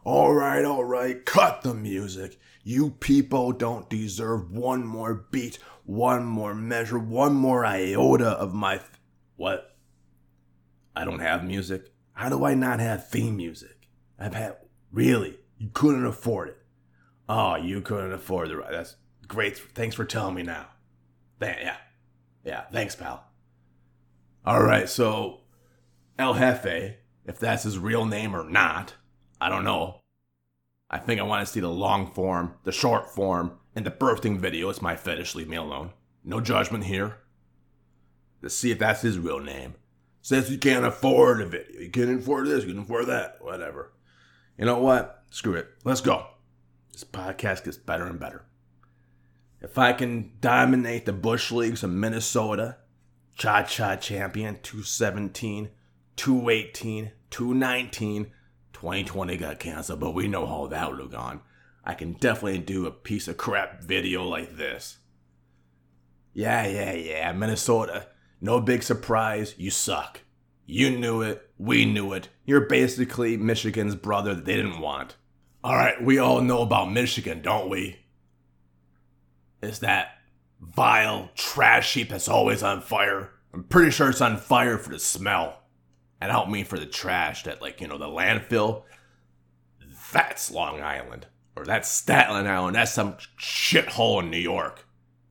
All right, cut the music. You people don't deserve one more beat, one more measure, one more iota of my... What? I don't have music? How do I not have theme music? Really? You couldn't afford it? Oh, you couldn't afford the... That's great. Thanks for telling me now. Yeah, thanks, pal. All right, so El Jefe, if that's his real name or not, I don't know. I think I want to see the long form, the short form, and the birthing video. It's my fetish, leave me alone. No judgment here. Let's see if that's his real name. Says you can't afford a video. You can't afford this, you can afford that, whatever. You know what? Screw it. Let's go. This podcast gets better and better. If I can dominate the Bush Leagues of Minnesota, Cha-Cha champion, 217, 218, 219, 2020 got canceled, but we know how that would have gone. I can definitely do a piece of crap video like this. Yeah, Minnesota. No big surprise, you suck. You knew it, we knew it. You're basically Michigan's brother that they didn't want. Alright, we all know about Michigan, don't we? It's that vile trash heap that's always on fire. I'm pretty sure it's on fire for the smell. And I don't mean for the trash that, the landfill. That's Long Island. Or that's Staten Island. That's some shithole in New York.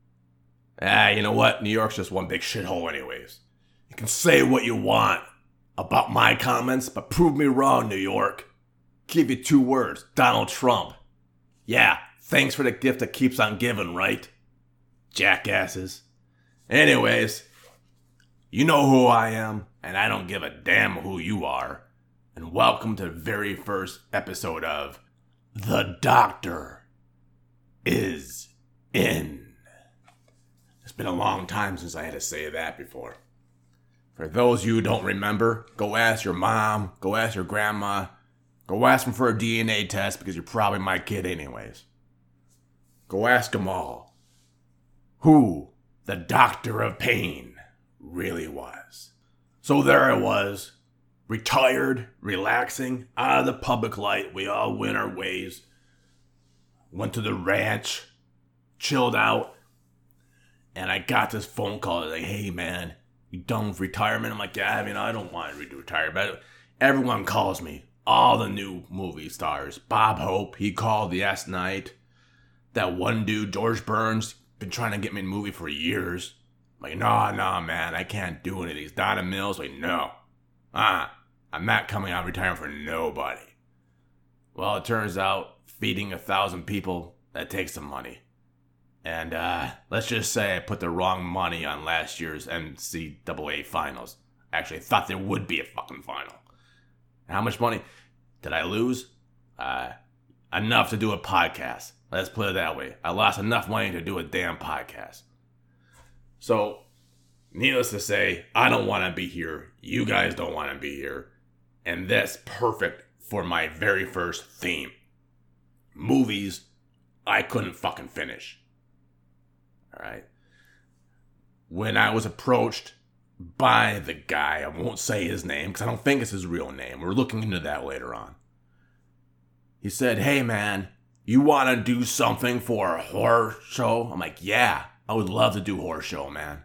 You know what? New York's just one big shithole anyways. You can say what you want about my comments, but prove me wrong, New York. Give you 2 words. Donald Trump. Yeah, thanks for the gift that keeps on giving, right? Jackasses. Anyways, you know who I am, and I don't give a damn who you are. And welcome to the very first episode of The Doctor Is In. It's been a long time since I had to say that before. For those of you who don't remember, go ask your mom, go ask your grandma, go ask them for a DNA test because you're probably my kid anyways. Go ask them all who the Doctor of Pain really was. So there I was, retired, relaxing, out of the public light. We all went our ways. Went to the ranch, chilled out, and I got this phone call like, hey man, you done with retirement? I'm like, yeah, I don't want to retire, but everyone calls me. All the new movie stars. Bob Hope, he called last night. That one dude, George Burns, been trying to get me in a movie for years. Like, no, man, I can't do any of these. Donna Mills, like, no. I'm not coming out of retirement for nobody. Well, it turns out feeding 1,000 people, that takes some money. And let's just say I put the wrong money on last year's NCAA finals. Actually, I thought there would be a fucking final. How much money did I lose? Enough to do a podcast. Let's put it that way. I lost enough money to do a damn podcast. So, needless to say, I don't want to be here. You guys don't want to be here. And that's perfect for my very first theme. Movies I couldn't fucking finish. Alright? When I was approached by the guy, I won't say his name because I don't think it's his real name. We're looking into that later on. He said, hey man, you want to do something for a horror show? I'm like, yeah, I would love to do horror show, man.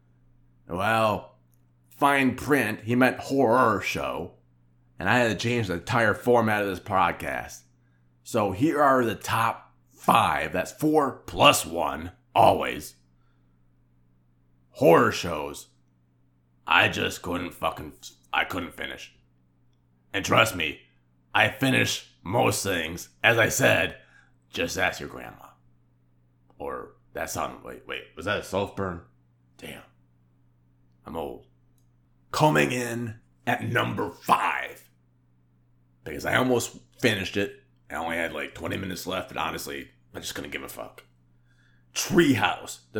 Well, fine print, he meant horror show. And I had to change the entire format of this podcast. So here are the top 5, that's 4 plus 1, always. Horror shows I just couldn't finish. And trust me, I finish most things. As I said, just ask your grandma. Or that sounded, wait, was that a Saltburn? Damn. I'm old. Coming in at number 5. Because I almost finished it. I only had 20 minutes left, but honestly, I just couldn't give a fuck. Treehouse, the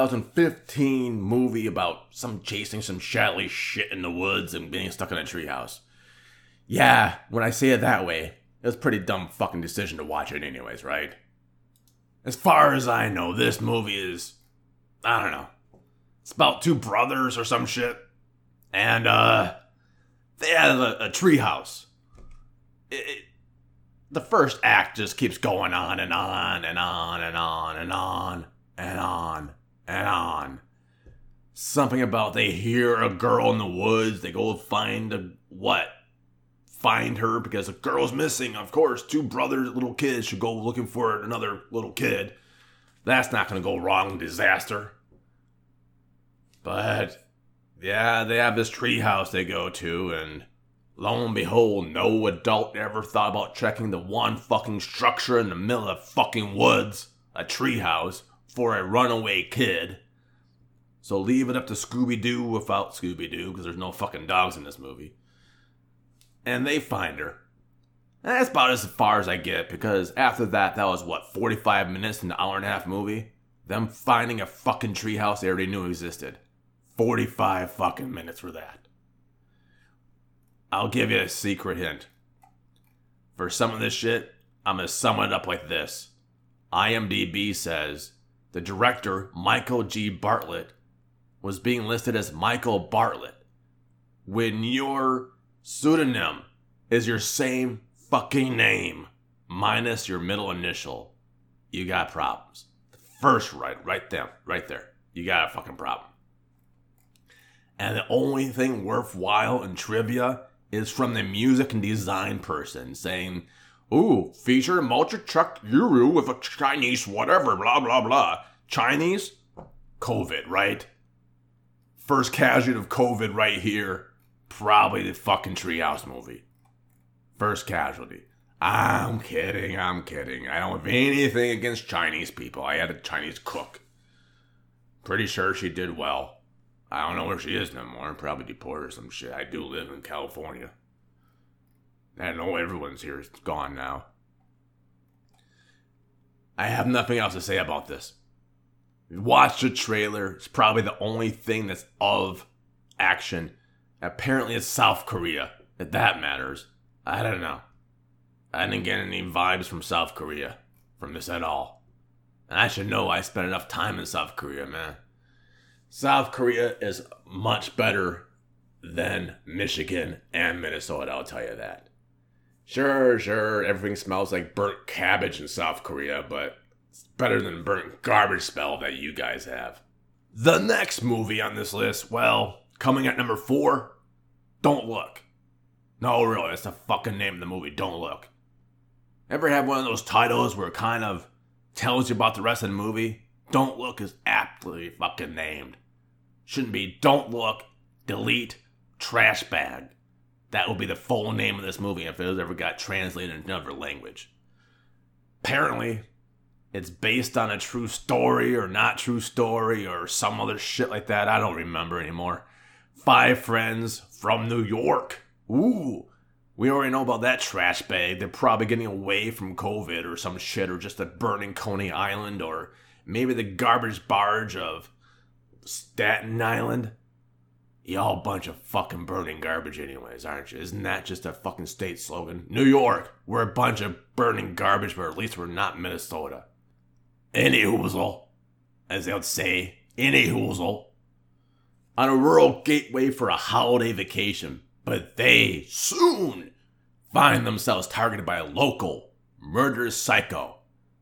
2015 movie about chasing some shadowy shit in the woods and being stuck in a treehouse. Yeah, when I say it that way, it was a pretty dumb fucking decision to watch it anyways, right? As far as I know, this movie is, I don't know, it's about 2 brothers or some shit. And, they had a treehouse. the first act just keeps going on and on and on and on and on and on and on. Something about they hear a girl in the woods, they go find her because a girl's missing. Of course, two brothers, little kids should go looking for another little kid. That's not going to go wrong, disaster. But yeah, they have this treehouse they go to, and lo and behold, no adult ever thought about checking the one fucking structure in the middle of the fucking woods, a treehouse, for a runaway kid. So leave it up to Scooby-Doo without Scooby-Doo, because there's no fucking dogs in this movie. And they find her. And that's about as far as I get, because after that was 45 minutes in the hour and a half movie? Them finding a fucking treehouse they already knew existed. 45 fucking minutes for that. I'll give you a secret hint. For some of this shit, I'm going to sum it up like this. IMDb says the director, Michael G. Bartlett, was being listed as Michael Bartlett. When your pseudonym is your same fucking name, minus your middle initial, you got problems. The first right there. You got a fucking problem. And the only thing worthwhile in trivia is from the music and design person saying, ooh, feature multi-truck Euro with a Chinese whatever, blah, blah, blah. Chinese? COVID, right? First casualty of COVID right here. Probably the fucking Treehouse movie. First casualty. I'm kidding. I don't have anything against Chinese people. I had a Chinese cook. Pretty sure she did well. I don't know where she is no more. Probably deported or some shit. I do live in California. I know everyone's here. It's gone now. I have nothing else to say about this. Watch the trailer. It's probably the only thing that's of action. Apparently it's South Korea, if that matters. I don't know. I didn't get any vibes from South Korea from this at all. And I should know I spent enough time in South Korea, man. South Korea is much better than Michigan and Minnesota, I'll tell you that. Sure, everything smells like burnt cabbage in South Korea, but it's better than burnt garbage smell that you guys have. The next movie on this list, well, coming at number 4, Don't Look. No, really, that's the fucking name of the movie, Don't Look. Ever have one of those titles where it kind of tells you about the rest of the movie? Don't Look is aptly fucking named. Shouldn't be Don't Look, Delete, Trash Bag. That would be the full name of this movie if it was ever got translated into another language. Apparently, it's based on a true story or not true story or some other shit like that. I don't remember anymore. 5 friends from New York. Ooh, we already know about that trash bag. They're probably getting away from COVID or some shit, or just a burning Coney Island, or maybe the garbage barge of Staten Island. Y'all a bunch of fucking burning garbage anyways, aren't you? Isn't that just a fucking state slogan? New York, we're a bunch of burning garbage, but at least we're not Minnesota. Any hoozle, as they would say, any hoozle. On a rural gateway for a holiday vacation, but they soon find themselves targeted by a local murderous psycho.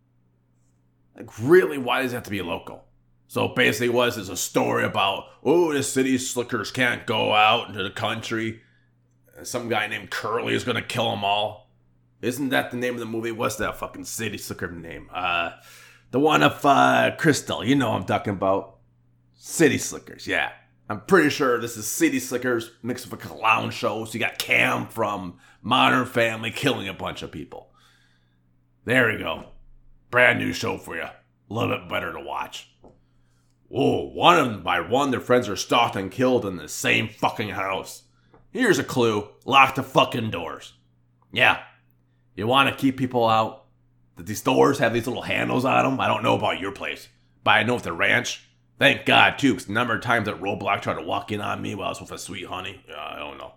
Like, really, why does it have to be a local? So basically what is a story about, the city slickers can't go out into the country. Some guy named Curly is going to kill them all. Isn't that the name of the movie? What's that fucking city slicker name? The one of Crystal. You know what I'm talking about. City Slickers, yeah. I'm pretty sure this is City Slickers mixed with a clown show. So you got Cam from Modern Family killing a bunch of people. There you go. Brand new show for you. A little bit better to watch. Whoa, one by one, their friends are stalked and killed in the same fucking house. Here's a clue. Lock the fucking doors. Yeah. You want to keep people out? These doors have these little handles on them. I don't know about your place, but I know at the ranch. Thank God, too, because the number of times that Roblox tried to walk in on me while I was with a sweet honey. I don't know.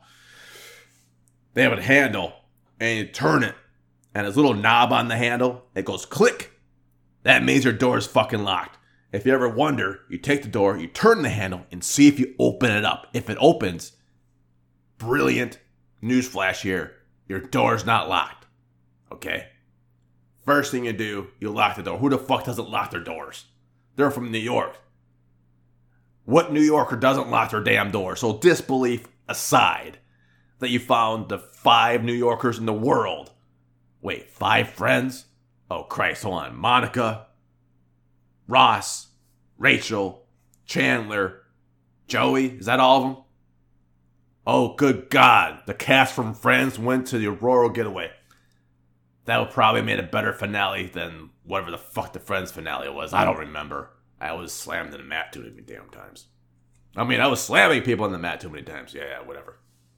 They have a handle, and you turn it, and there's a little knob on the handle. It goes click. That means your door is fucking locked. If you ever wonder, you take the door, you turn the handle, and see if you open it up. If it opens, brilliant newsflash here, your door's not locked. Okay? First thing you do, you lock the door. Who the fuck doesn't lock their doors? They're from New York. What New Yorker doesn't lock their damn door? So disbelief aside, that you found the 5 New Yorkers in the world. Wait, 5 friends? Oh Christ, hold on. Monica, Ross, Rachel, Chandler, Joey, is that all of them? Oh good God, the cast from Friends went to the Aurora Getaway. That would probably have made a better finale than whatever the fuck the Friends finale was. I don't remember. I was slammed in the mat too many damn times. I mean, I was slamming people in the mat too many times. Yeah, whatever.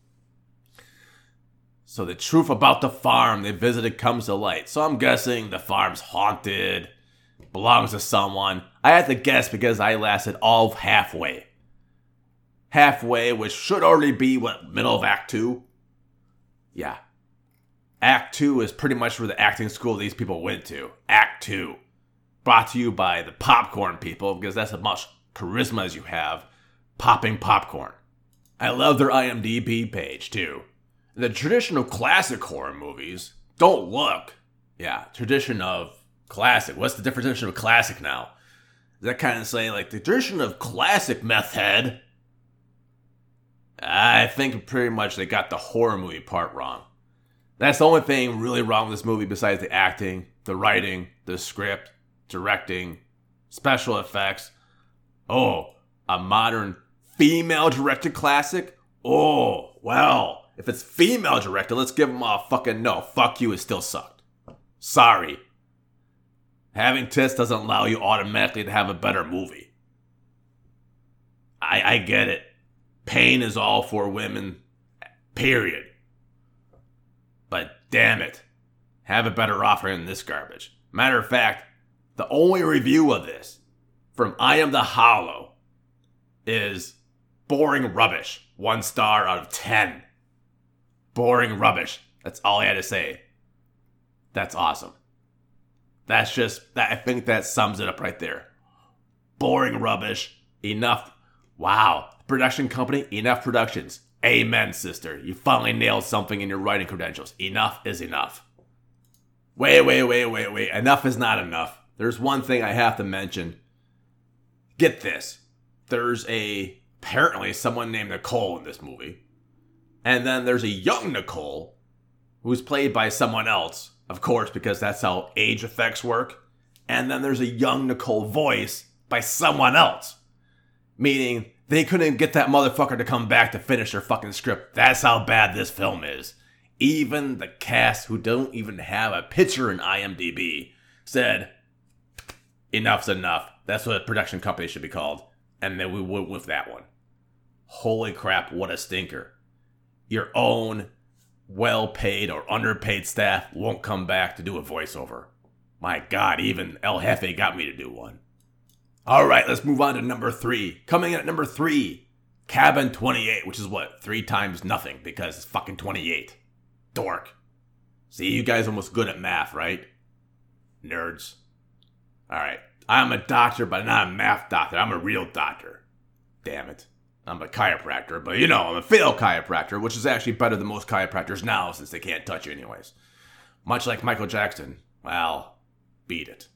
So the truth about the farm they visited comes to light. So I'm guessing the farm's haunted, belongs to someone. I had to guess because I lasted all of halfway. Halfway, which should already be, middle of Act 2? Yeah. Act 2 is pretty much where the acting school these people went to. Act 2. Brought to you by the popcorn people, because that's as much charisma as you have popping popcorn. I love their IMDb page, too. The tradition of classic horror movies, don't look. Yeah, tradition of classic. What's the different tradition of classic now? Does that kind of say, like, the tradition of classic meth head? I think pretty much they got the horror movie part wrong. That's the only thing really wrong with this movie besides the acting, the writing, the script, directing, special effects. Oh, a modern female-directed classic? Oh, well, if it's female-directed, let's give them a fucking no. Fuck you, it still sucked. Sorry. Having tits doesn't allow you automatically to have a better movie. I get it. Pain is all for women, period. But damn it, have a better offering than this garbage. Matter of fact, the only review of this from I Am the Hollow is boring rubbish. 1 star out of 10. Boring rubbish. That's all I had to say. That's awesome. I think that sums it up right there. Boring rubbish. Enough. Wow. Production company, Enough Productions. Amen, sister. You finally nailed something in your writing credentials. Enough is enough. Wait. Enough is not enough. There's one thing I have to mention. Get this. There's apparently someone named Nicole in this movie. And then there's a young Nicole who's played by someone else. Of course, because that's how age effects work. And then there's a young Nicole voice by someone else. Meaning, they couldn't get that motherfucker to come back to finish their fucking script. That's how bad this film is. Even the cast, who don't even have a picture in IMDb, said, enough's enough. That's what a production company should be called. And then we went with that one. Holy crap, what a stinker. Your own well-paid or underpaid staff won't come back to do a voiceover. My God, even El Jefe got me to do one. All right, let's move on to number 3. Coming in at number 3, Cabin 28, which is what? 3 times nothing, because it's fucking 28. Dork. See, you guys are almost good at math, right? Nerds. All right, I'm a doctor, but not a math doctor. I'm a real doctor. Damn it. I'm a chiropractor, but I'm a failed chiropractor, which is actually better than most chiropractors now since they can't touch you anyways. Much like Michael Jackson. Well, beat it.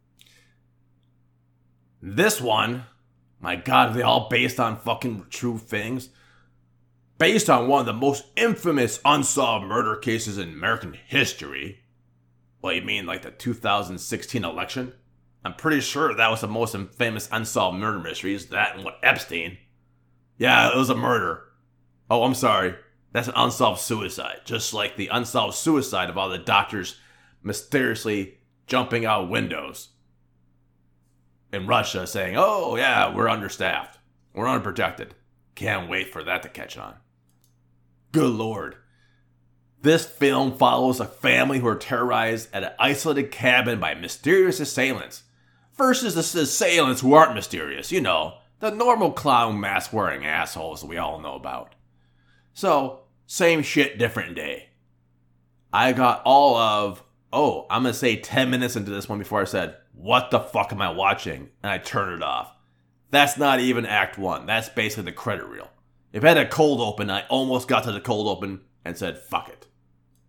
This one, my God, are they all based on fucking true things? Based on one of the most infamous unsolved murder cases in American history. Well, you mean like the 2016 election? I'm pretty sure that was the most famous unsolved murder mysteries. That and what, Epstein? Yeah, it was a murder. Oh, I'm sorry. That's an unsolved suicide. Just like the unsolved suicide of all the doctors mysteriously jumping out windows in Russia saying, oh yeah, we're understaffed. We're unprotected. Can't wait for that to catch on. Good Lord. This film follows a family who are terrorized at an isolated cabin by mysterious assailants versus the assailants who aren't mysterious. The normal clown mask wearing assholes we all know about. So, same shit, different day. I got all of, I'm going to say 10 minutes into this one before I said, what the fuck am I watching? And I turned it off. That's not even Act 1. That's basically the credit reel. If I had a cold open, I almost got to the cold open and said, fuck it.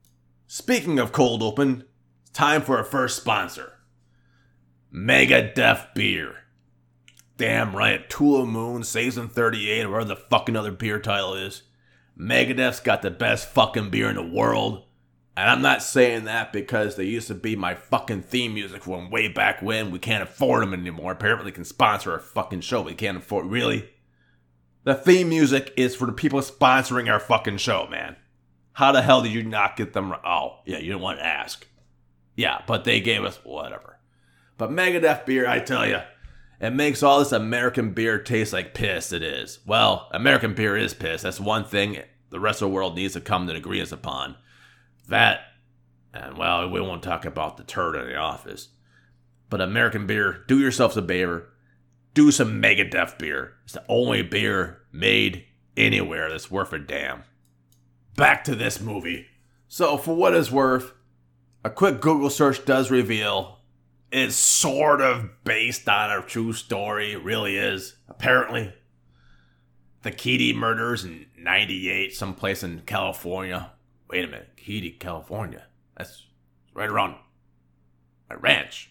Speaking of cold open, it's time for our first sponsor. Megadeth Beer. Damn right, Tool of Moon, Season 38, or whatever the fucking other beer title is. Megadeth's got the best fucking beer in the world. And I'm not saying that because they used to be my fucking theme music from way back when. We can't afford them anymore. Apparently they can sponsor our fucking show, but we can't afford... Really? The theme music is for the people sponsoring our fucking show, man. How the hell did you not get them... Oh, yeah, you didn't want to ask. Yeah, but they gave us... Whatever. But Megadeth Beer, I tell you, it makes all this American beer taste like piss, it is. Well, American beer is piss. That's one thing the rest of the world needs to come to an agreement upon. That, and well, we won't talk about the turd in the office. But American beer, do yourselves a favor. Do some Megadeth beer. It's the only beer made anywhere that's worth a damn. Back to this movie. So, for what it's worth, a quick Google search does reveal it's sort of based on a true story. It really is. Apparently, the Keedy murders in 98, someplace in California. Wait a minute, Keedy, California. That's right around my ranch.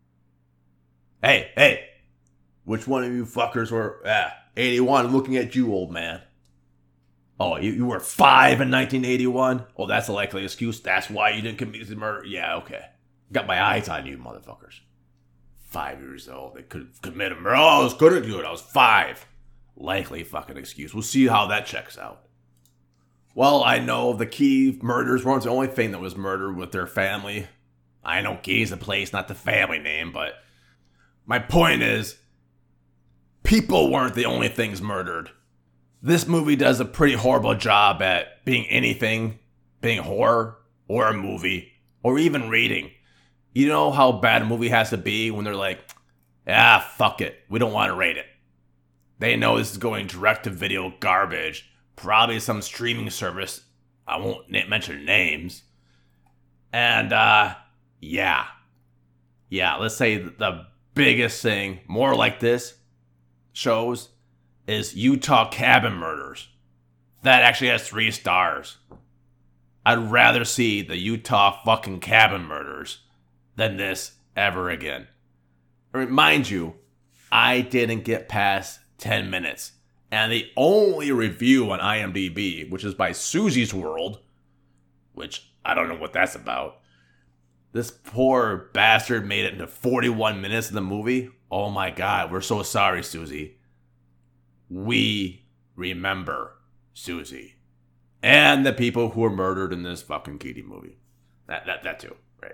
Hey. Which one of you fuckers were, 81, looking at you, old man. Oh, you were 5 in 1981? Oh, that's a likely excuse. That's why you didn't commit the murder? Yeah, okay. Got my eyes on you, motherfuckers. 5 years old, they could commit a murder. Oh, I couldn't do it, I was 5. Likely fucking excuse. We'll see how that checks out. Well, I know the Key murders weren't the only thing that was murdered with their family. I know Key's the place, not the family name, but my point is, people weren't the only things murdered. This movie does a pretty horrible job at being anything, being horror, or a movie, or even reading. You know how bad a movie has to be when they're like, fuck it, we don't want to rate it. They know this is going direct to video garbage. Probably some streaming service. I won't mention names. And, yeah, let's say the biggest thing, more like this, shows, is Utah Cabin Murders. That actually has 3 stars. I'd rather see the Utah fucking Cabin Murders than this ever again. Mind you, I didn't get past 10 minutes. And the only review on IMDb, which is by Susie's World, which I don't know what that's about. This poor bastard made it into 41 minutes of the movie. Oh my God, we're so sorry, Susie. We remember Susie. And the people who were murdered in this fucking Keedy movie. That too, right?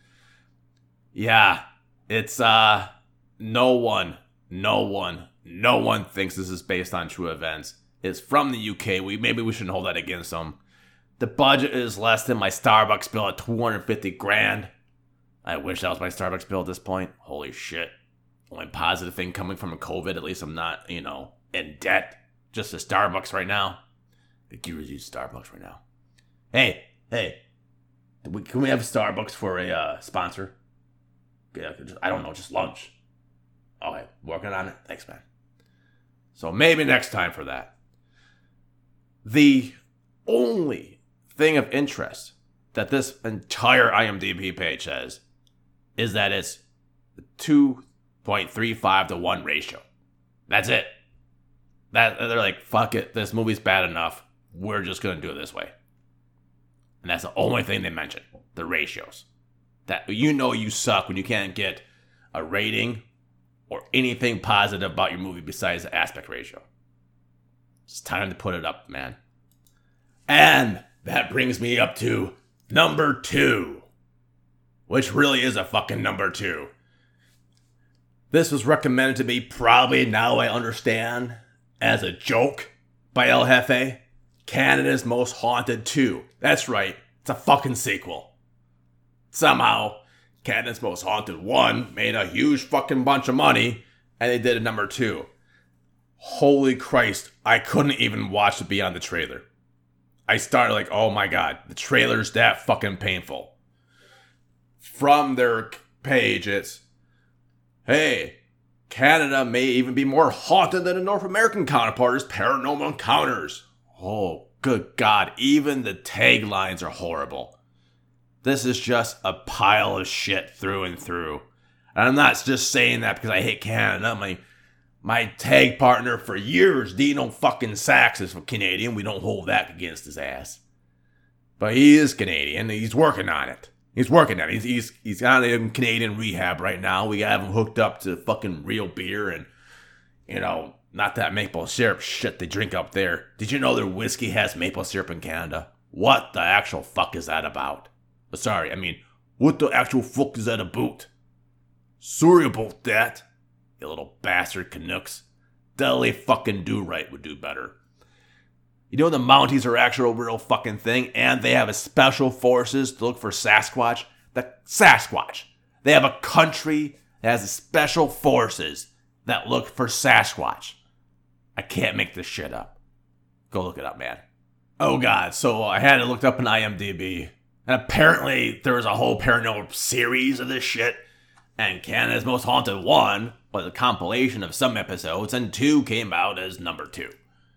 Yeah, it's, no one thinks this is based on true events. It's from the UK. Maybe we shouldn't hold that against them. The budget is less than my Starbucks bill at $250,000. I wish that was my Starbucks bill at this point. Holy shit. Only positive thing coming from COVID, at least I'm not, in debt. Just to Starbucks right now. I could use Starbucks right now. Hey. Can we have Starbucks for a sponsor? Yeah, I don't know, just lunch. Okay, working on it. Thanks, man. So maybe next time for that. The only thing of interest that this entire IMDb page has is that it's 2.35 to 1 ratio. That's it. They're like, fuck it, this movie's bad enough. We're just going to do it this way. And that's the only thing they mention, the ratios. That you suck when you can't get a rating or anything positive about your movie besides the aspect ratio. It's time to put it up, man. And that brings me up to number 2. Which really is a fucking number 2. This was recommended to me probably, now I understand, as a joke by El Jefe. Canada's Most Haunted 2. That's right, it's a fucking sequel. Somehow, Canada's Most Haunted 1 made a huge fucking bunch of money, and they did a number 2. Holy Christ, I couldn't even watch it beyond the trailer. I started like, oh my God, the trailer's that fucking painful. From their page, it's, hey, Canada may even be more haunted than a North American counterpart as Paranormal Encounters. Oh, good God, even the taglines are horrible. This is just a pile of shit through and through. And I'm not just saying that because I hate Canada. My tag partner for years, Dino fucking Sachs, is Canadian. We don't hold that against his ass. But he is Canadian. He's working on it. He's on a Canadian rehab right now. We have him hooked up to fucking real beer and, not that maple syrup shit they drink up there. Did you know their whiskey has maple syrup in Canada? What the actual fuck is that about? What the actual fuck is that about? Sorry about that, you little bastard Canucks. Dudley fucking Do-Right would do better. You know the Mounties are actual real fucking thing, and they have a special forces to look for Sasquatch. The Sasquatch. They have a country that has a special forces that look for Sasquatch. I can't make this shit up. Go look it up, man. Oh god, so I had it looked up in IMDb, and apparently there was a whole paranormal series of this shit, and Canada's Most Haunted 1 was a compilation of some episodes, and 2 came out as number 2.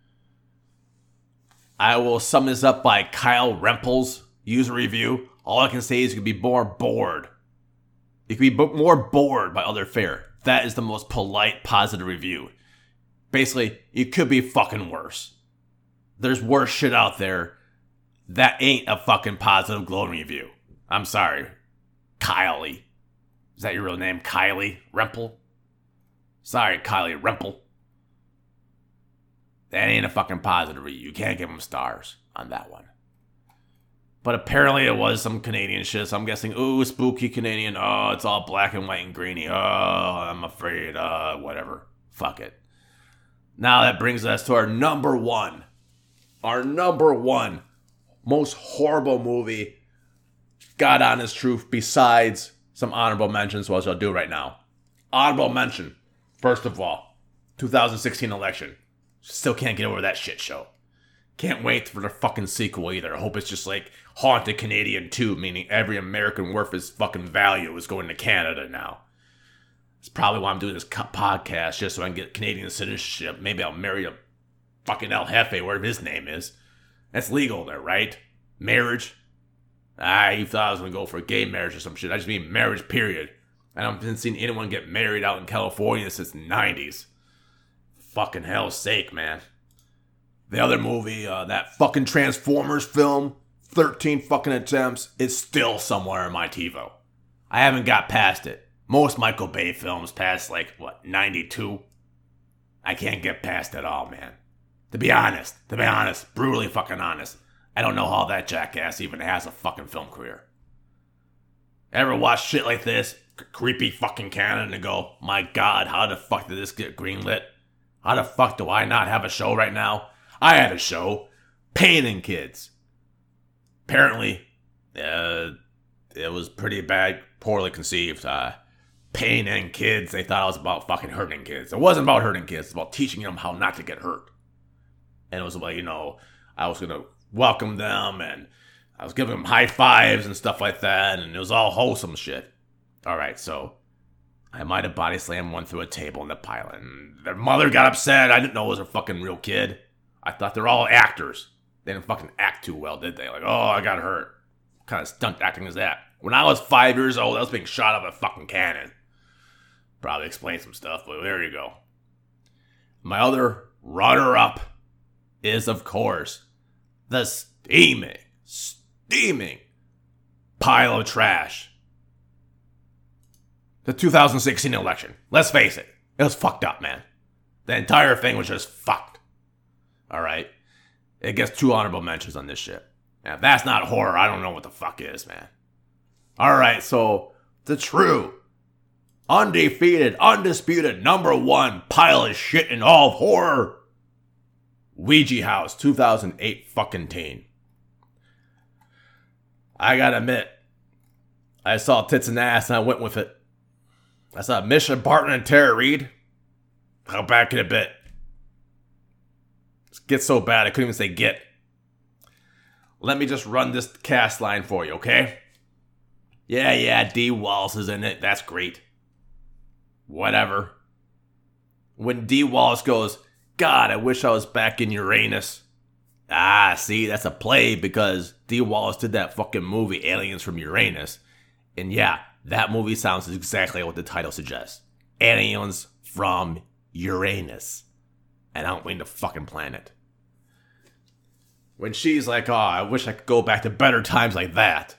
I will sum this up by Kyle Rempel's user review. All I can say is you could be more bored. You could be more bored by other fare. That is the most polite, positive review. Basically, it could be fucking worse. There's worse shit out there. That ain't a fucking positive, glowing review. I'm sorry. Kylie. Is that your real name? Kylie Rempel? Sorry, Kylie Rempel. That ain't a fucking positive review. You can't give them stars on that one. But apparently it was some Canadian shit, so I'm guessing, ooh, spooky Canadian. Oh, it's all black and white and greeny. Oh, I'm afraid. Whatever. Fuck it. Now that brings us to our number one. Our number one most horrible movie. God honest truth, besides some honorable mentions, which I'll do right now. Honorable mention. First of all, 2016 election. Still can't get over that shit show. Can't wait for the fucking sequel either. I hope it's just like Haunted Canadian 2, meaning every American worth his fucking value is going to Canada now. That's probably why I'm doing this podcast, just so I can get Canadian citizenship. Maybe I'll marry a fucking El Jefe, whatever his name is. That's legal there, right? Marriage? You thought I was going to go for a gay marriage or some shit. I just mean marriage, period. I haven't seen anyone get married out in California since the 90s. Fucking hell's sake, man. The other movie, that fucking Transformers film, 13 fucking attempts, is still somewhere in my TiVo. I haven't got past it. Most Michael Bay films past, 92? I can't get past it all, man. To be honest, brutally fucking honest, I don't know how that jackass even has a fucking film career. Ever watch shit like this, creepy fucking Canada, and go, my god, how the fuck did this get greenlit? How the fuck do I not have a show right now? I had a show, Painting Kids. Apparently, it was pretty bad, poorly conceived. Painting Kids, they thought it was about fucking hurting kids. It wasn't about hurting kids, it's about teaching them how not to get hurt. And it was about, I was going to welcome them, and I was giving them high fives and stuff like that, and it was all wholesome shit. Alright, so I might have body slammed one through a table in the pilot, and their mother got upset. I didn't know it was a fucking real kid. I thought they're all actors. They didn't fucking act too well, did they? I got hurt. What kind of stunt acting is that? When I was 5 years old, I was being shot out of a fucking cannon. Probably explain some stuff, but there you go. My other runner-up is, of course, the steaming pile of trash. The 2016 election. Let's face it. It was fucked up, man. The entire thing was just fucked. Alright? It gets 2 honorable mentions on this shit. Now, if that's not horror, I don't know what the fuck is, man. Alright, so the true, undefeated, undisputed number 1 pile of shit in all of horror. Ouija House, 2008 fucking teen. I gotta admit, I saw tits and ass and I went with it. I saw Mischa Barton and Tara Reid. I'll back it a bit. It gets so bad I couldn't even say get. Let me just run this cast line for you, okay? Yeah, Dee Wallace is in it. That's great. Whatever. When Dee Wallace goes, God, I wish I was back in Uranus. Ah, see, that's a play because Dee Wallace did that fucking movie, Aliens from Uranus. And yeah, that movie sounds exactly what the title suggests. Aliens from Uranus. And I don't mean the fucking planet. When she's like, oh, I wish I could go back to better times like that.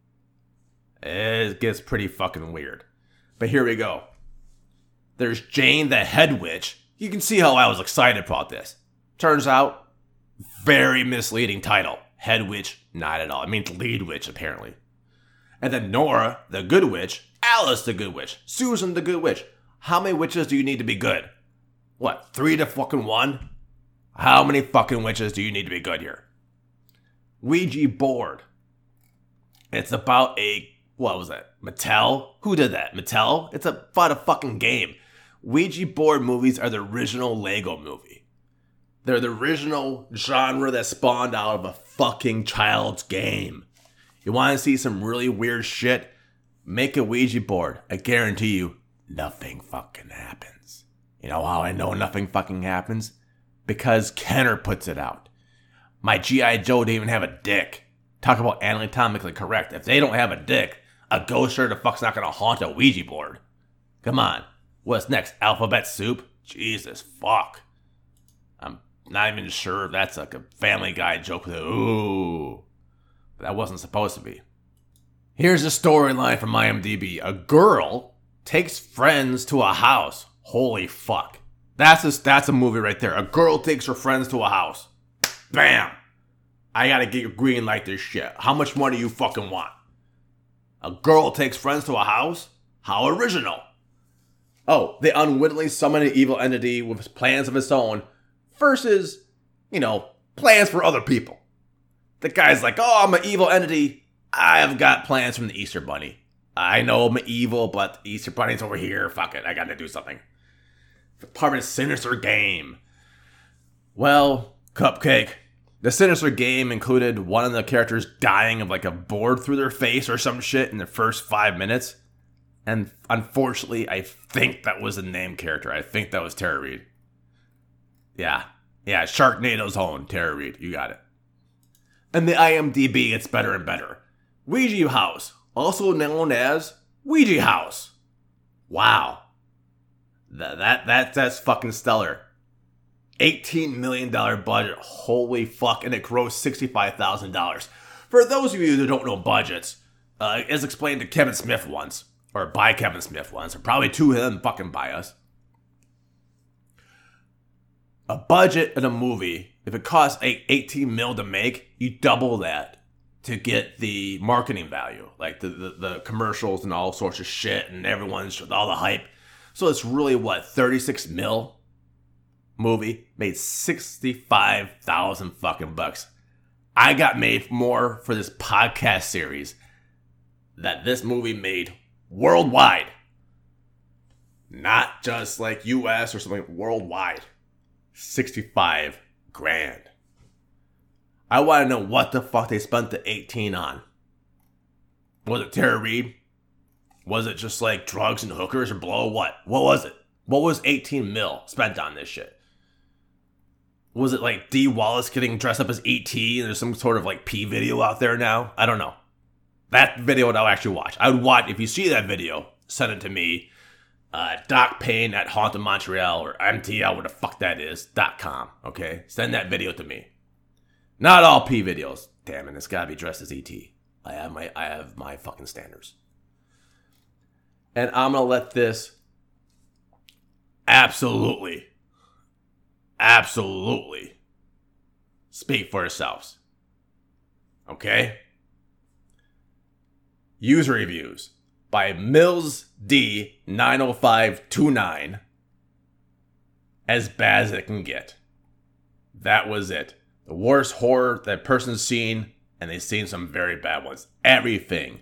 It gets pretty fucking weird. But here we go. There's Jane the Head Witch. You can see how I was excited about this. Turns out, very misleading title. Head Witch, not at all. It means lead witch, apparently. And then Nora, the Good Witch. Alice, the Good Witch. Susan, the Good Witch. How many witches do you need to be good? What, 3 to fucking 1? How many fucking witches do you need to be good here? Ouija board. It's about what was that? Mattel? Who did that? Mattel? It's about a fucking game. Ouija board movies are the original Lego movie. They're the original genre that spawned out of a fucking child's game. You want to see some really weird shit? Make a Ouija board. I guarantee you, nothing fucking happens. You know how I know nothing fucking happens? Because Kenner puts it out. My G.I. Joe didn't even have a dick. Talk about anatomically correct. If they don't have a dick, a ghost sure the fuck's not gonna haunt a Ouija board. Come on. What's next? Alphabet soup? Jesus fuck. I'm not even sure if that's like a Family Guy joke with ooh. But that wasn't supposed to be. Here's a storyline from IMDb. A girl takes friends to a house. Holy fuck. That's a movie right there. A girl takes her friends to a house. Bam. I gotta get your green light this shit. How much money you fucking want? A girl takes friends to a house? How original. Oh, they unwittingly summon an evil entity with plans of its own versus, plans for other people. The guy's like, oh, I'm an evil entity. I've got plans from the Easter Bunny. I know I'm evil, but the Easter Bunny's over here. Fuck it, I gotta do something. Part of a sinister game. Well, Cupcake. The sinister game included one of the characters dying of like a board through their face or some shit in the first 5 minutes. And unfortunately, I think that was the named character. I think that was Tara Reid. Yeah, Sharknado's own Tara Reid. You got it. And the IMDb gets better and better. Ouija House, also known as Ouija House. Wow. That's fucking stellar. $18 million budget. Holy fuck. And it grossed $65,000. For those of you that don't know budgets, as explained to Kevin Smith once, or by Kevin Smith once, or probably to him fucking by us. A budget in a movie, if it costs $18 million to make, you double that to get the marketing value. Like the commercials and all sorts of shit and everyone's, all the hype. So it's really what, 36 mil? Movie made 65,000 fucking bucks. I got made more for this podcast series that this movie made worldwide. Not just like US or something, worldwide. 65 grand. I want to know what the fuck they spent the 18 on. Was it Tara Reid? Was it just like drugs and hookers or blow? What was it? What was 18 mil spent on this shit? Was it like Dee Wallace getting dressed up as E.T. and there's some sort of like P video out there now? I don't know. That video I'll actually watch. I would watch, if you see that video, send it to me. Doc Payne at Haunted Montreal or MTL, where the fuck that is, .com, okay? Send that video to me. Not all P videos. Damn it, it's gotta be dressed as E.T. I have my fucking standards. And I'm gonna let this absolutely speak for yourselves. Okay? User reviews by Mills D90529. As bad as it can get. That was it. The worst horror that person's seen, and they've seen some very bad ones. Everything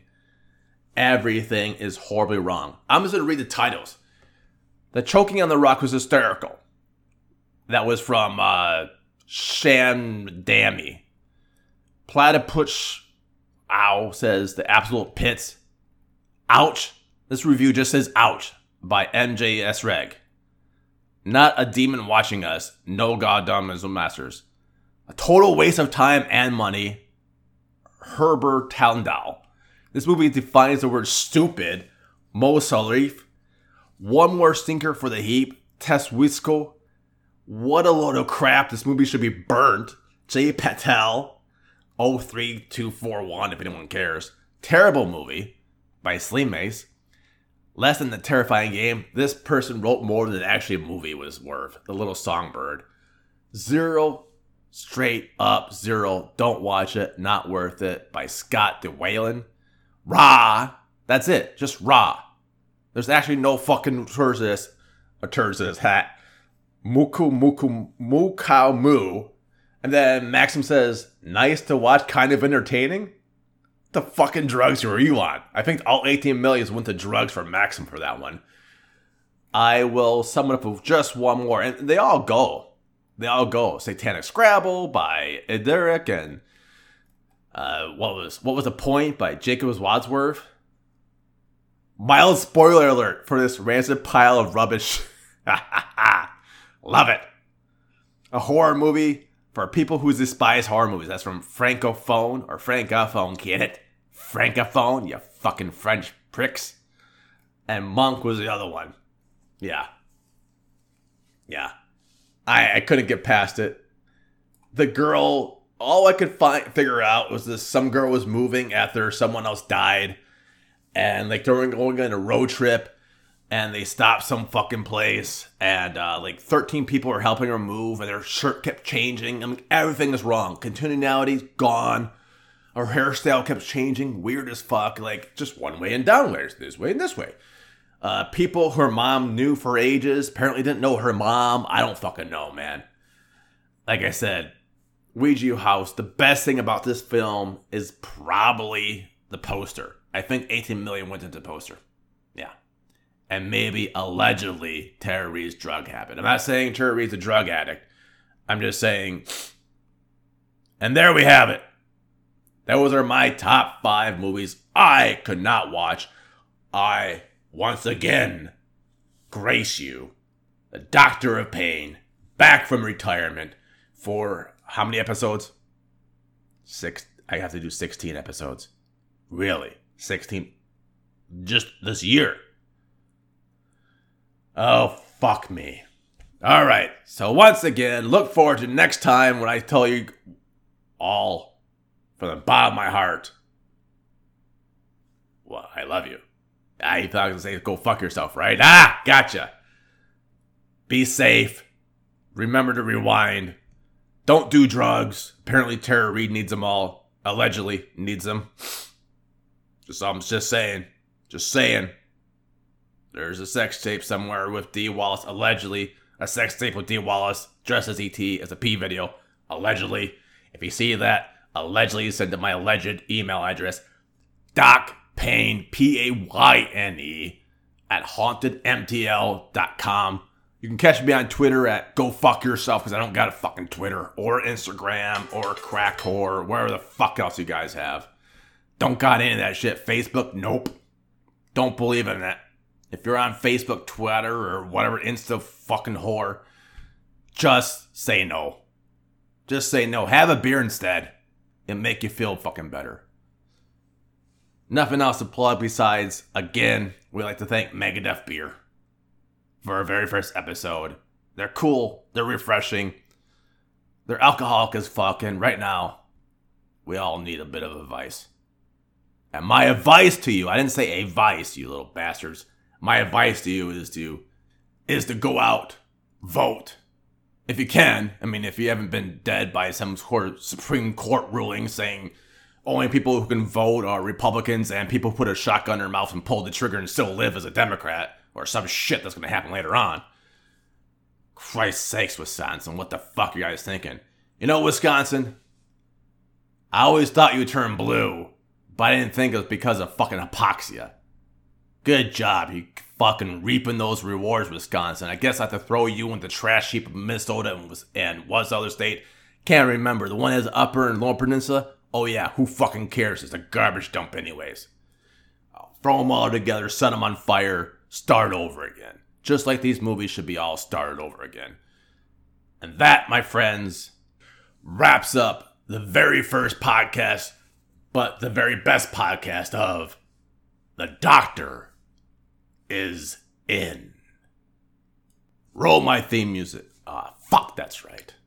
is horribly wrong. I'm just going to read the titles. The Choking on the Rock was hysterical. That was from Shan Dammy. Platypus Ow says the absolute pits. Ouch. This review just says ouch by MJS Reg. Not a demon watching us. No goddamn masters. A total waste of time and money. Herbert Talendal. This movie defines the word stupid. Mo Salif. One more stinker for the heap. Tess Wisco. What a load of crap. This movie should be burnt. Jay Patel. 03241 if anyone cares. Terrible movie by Slim Mace. Less than The Terrifying Game. This person wrote more than actually a movie was worth. The Little Songbird. 0. Straight up 0. Don't watch it. Not worth it. By Scott DeWaylen. Raw. That's it. Just raw. There's actually no fucking turds in this hat. Mukau Moo. And then Maxim says, nice to watch, kind of entertaining. What the fucking drugs were you on? I think all 18 million went to drugs for Maxim for that one. I will sum it up with just one more. And they all go. Satanic Scrabble by Ederic and what was the point by Jacobs Wadsworth. Mild spoiler alert for this rancid pile of rubbish. Love it. A horror movie for people who despise horror movies. That's from Francophone or Francophone, get it? Francophone, you fucking French pricks. And Monk was the other one. Yeah. I couldn't get past it. The girl, all I could figure out was this: some girl was moving after someone else died. And like they were going on a road trip. And they stopped some fucking place. And like 13 people were helping her move. And their shirt kept changing. I mean, everything is wrong. Continuity's gone. Her hairstyle kept changing. Weird as fuck. Like just one way and down ways. This way and this way. People her mom knew for ages apparently didn't know her mom. I don't fucking know, man. Like I said, Ouija House, the best thing about this film is probably the poster. I think 18 million went into the poster. Yeah. And maybe, allegedly, Tara Reid's drug habit. I'm not saying Tara Reid's a drug addict. I'm just saying, and there we have it. Those are my top 5 movies I could not watch. I once again grace you, the Doctor of Pain, back from retirement for how many episodes? 6. I have to do 16 episodes. Really? 16? Just this year. Oh, fuck me. All right. So once again, look forward to next time when I tell you all from the bottom of my heart, well, I love you. You thought I was going to say, go fuck yourself, right? Gotcha. Be safe. Remember to rewind. Don't do drugs. Apparently Tara Reid needs them all. Allegedly needs them. I'm just saying. There's a sex tape somewhere with Dee Wallace. Allegedly. A sex tape with Dee Wallace dressed as E.T. as a P video. Allegedly. If you see that, allegedly send to my alleged email address. DocPayne, Payne, at hauntedmtl.com. You can catch me on Twitter at go fuck yourself because I don't got a fucking Twitter or Instagram or crack whore or whatever the fuck else you guys have. Don't got any of that shit. Facebook, nope. Don't believe in that. If you're on Facebook, Twitter, or whatever, Insta fucking whore, just say no. Just say no. Have a beer instead. It'll make you feel fucking better. Nothing else to plug besides, again, we'd like to thank Megadeth Beer for our very first episode. They're cool. They're refreshing. They're alcoholic as fuck. And right now, we all need a bit of advice. And my advice to you, I didn't say a vice, you little bastards. My advice to you is to go out, vote. If you can. I mean, if you haven't been dead by some Supreme Court ruling saying only people who can vote are Republicans and people who put a shotgun in their mouth and pull the trigger and still live as a Democrat, or some shit that's going to happen later on. Christ's sakes, Wisconsin, what the fuck are you guys thinking? You know, Wisconsin, I always thought you would turn blue, but I didn't think it was because of fucking hypoxia. Good job, you fucking reaping those rewards, Wisconsin. I guess I have to throw you in the trash heap of Minnesota and what's the other state? Can't remember. The one that has Upper and Lower Peninsula? Oh yeah, who fucking cares? It's a garbage dump anyways. I'll throw them all together, set them on fire, start over again. Just like these movies should be all started over again. And that, my friends, wraps up the very first podcast, but the very best podcast of The Doctor is In. Roll my theme music. Fuck, that's right.